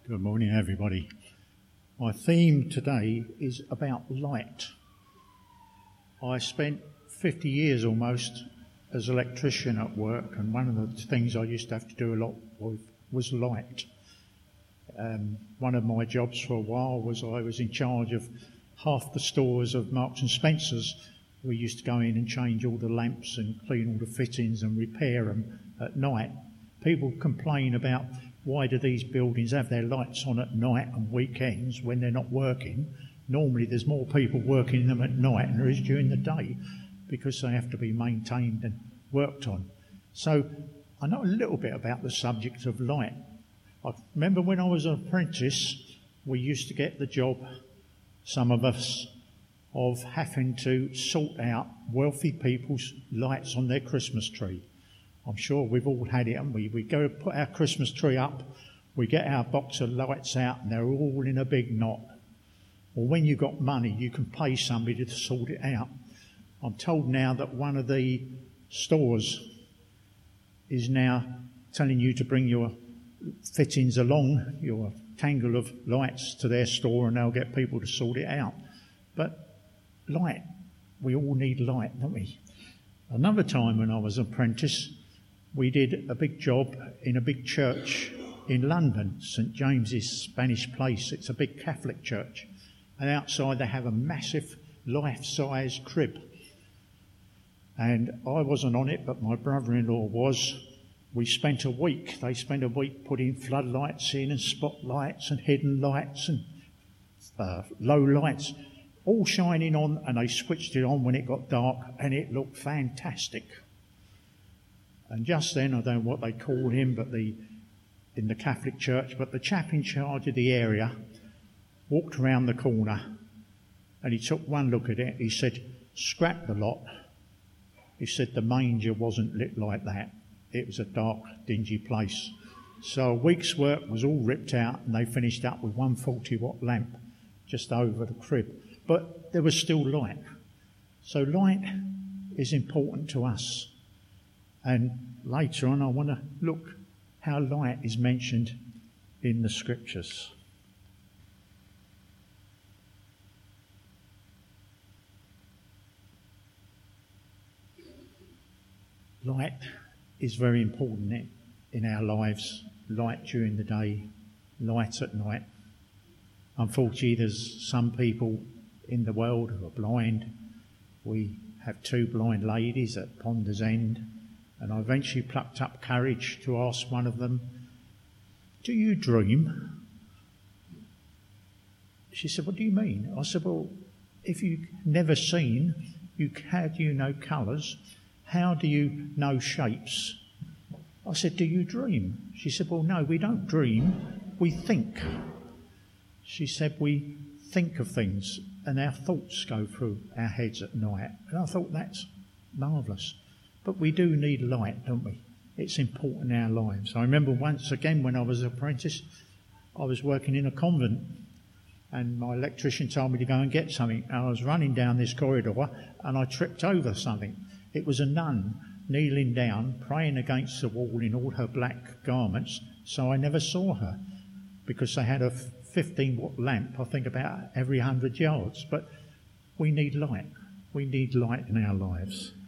Good morning, everybody. My theme today is about light. I spent 50 years almost as an electrician at work, and one of the things I used to have to do a lot with was light. One of my jobs for a while was I was in charge of half the stores of Marks and Spencer's. We used to go in and change all the lamps and clean all the fittings and repair them at night. People complain about why do these buildings have their lights on at night and weekends when they're not working. Normally there's more people working in them at night than there is during the day because they have to be maintained and worked on. So I know a little bit about the subject of light. I remember when I was an apprentice, we used to get the job, some of us, of having to sort out wealthy people's lights on their Christmas tree. I'm sure we've all had it, haven't we? We go put our Christmas tree up, we get our box of lights out and they're all in a big knot. Or when you've got money, you can pay somebody to sort it out. I'm told now that one of the stores is now telling you to bring your fittings along, your tangle of lights to their store, and they'll get people to sort it out. But light, we all need light, don't we? Another time when I was an apprentice, we did a big job in a big church in London, St James's Spanish Place. It's a big Catholic church. And outside they have a massive life-size crib. And I wasn't on it, but my brother-in-law was. They spent a week putting floodlights in and spotlights and hidden lights and low lights, all shining on, and they switched it on when it got dark, and it looked fantastic. And just then, I don't know what they call him, but in the Catholic church, but the chap in charge of the area walked around the corner, and he took one look at it. He said, "Scrap the lot." He said the manger wasn't lit like that. It was a dark, dingy place. So a week's work was all ripped out, and they finished up with 140-watt lamp just over the crib. But there was still light. So light is important to us. And later on, I want to look how light is mentioned in the scriptures. Light is very important in our lives. Light during the day, light at night. Unfortunately, there's some people in the world who are blind. We have 2 blind ladies at Ponders End, and I eventually plucked up courage to ask one of them, "Do you dream?" She said, "What do you mean?" I said, "Well, if you've never seen, how do you know colours? How do you know shapes?" I said, "Do you dream?" She said, "Well, no, we don't dream, we think." She said, "We think of things and our thoughts go through our heads at night." And I thought, that's marvellous. But we do need light, don't we? It's important in our lives. I remember once again when I was an apprentice, I was working in a convent and my electrician told me to go and get something. And I was running down this corridor and I tripped over something. It was a nun kneeling down, praying against the wall in all her black garments, so I never saw her because they had a 15-watt lamp, I think about every 100 yards. But we need light. We need light in our lives.